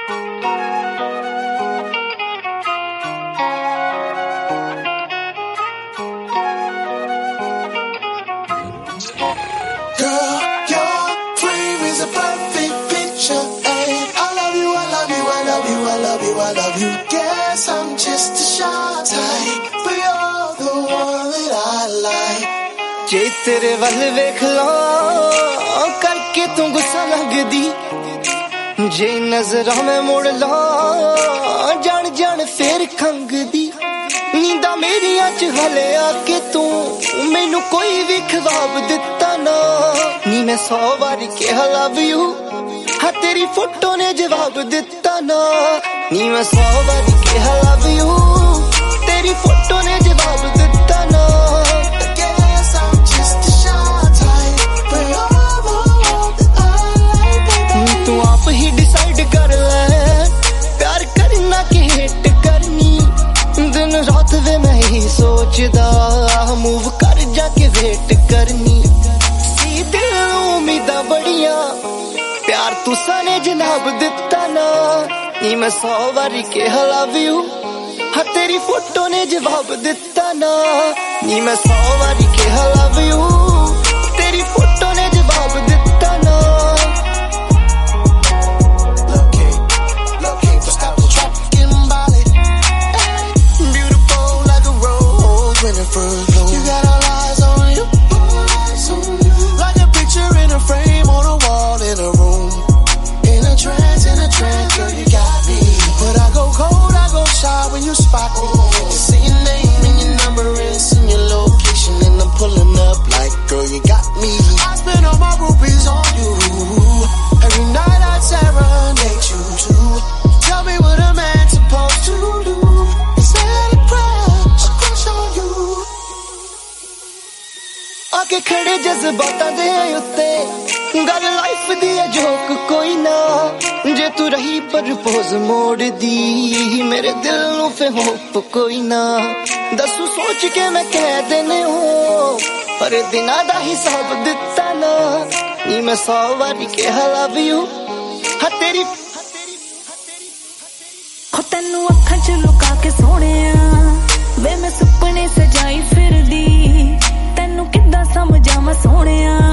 I love you. Guess I'm just a shy type, but you're the one that I like. जे तेरे वल वेख ला करके तू गुस्सा लगदी, जे नजरां में मुड़ ला जान जान फिर खंगदी। नींदा मेरियां च हले आके तू मैनू कोई भी ख्वाब दिता ना, नी मैं 100 बारी कहा लव यू, हाँ तेरी फोटो ने जवाब दिता ना, नी मैं 100 बारी कहा लव यू, तेरी फोटो ने जवाब दिता ना। Guess I'm just a shy type, but you're the one that I like, baby. तू आप ही डिसाइड कर ले, प्यार करना कि हेट करनी, दिन रात वे मैं ही सोचदा, मूव कर जाके वेट करनी। सी दिल उम्मीदां बड़ियां, प्यार तुसा ने जनाब दिता ना, नी मैं 100 बारी कहा लव यू, हाँ तेरी फोटो ने जवाब दिता ना, नी मैं 100 बारी कहा लव यू, तेरी फोटो ने जवाब दिता ना। Look, but stop the traffic in Bali. Beautiful like a rose when it first blows. You got all eyes on you, like a picture in a frame on a wall in a room. In a trance, girl, you got me. But I go cold, I go shy when you spot me. You see your name and your number and send your location, and I'm pulling up like, girl, you got me. I spend all my rupees on you. Every night I serenade you too. Tell me what a man's supposed to do. Is that a crush on you? आके खड़े जज्बातां दे उत्ते, गल life दी है joke कोई ना, जे तू रही propose मोड़ दी, मेरे दिल नू फे होप कोई ना। दसू सोच के मैं कह देने हूँ, पर दिना दा हिसाब दिता ना, नी मैं 100 बारी कहा लव यू, हाँ तेरी तेनू अखां च लुका के सोहणिया, वे मैं सुपने सजाई फिरदी, तेनू किद्दां समझावां सोहणिया।